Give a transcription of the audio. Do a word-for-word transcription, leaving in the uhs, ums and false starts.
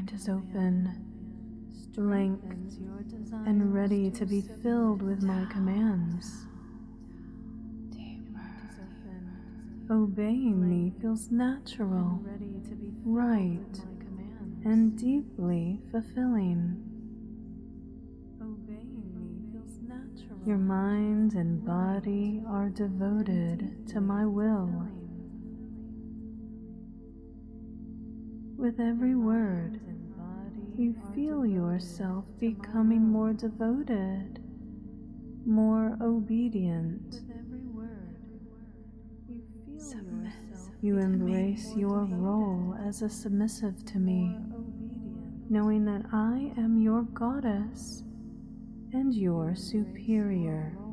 mind is open, linked, and ready to be filled with my commands. Obeying me feels natural, right, and deeply fulfilling. Your mind and body are devoted to my will. With every word, you feel yourself becoming more devoted, more obedient. You embrace your role as a submissive to me, knowing that I am your goddess and your superior.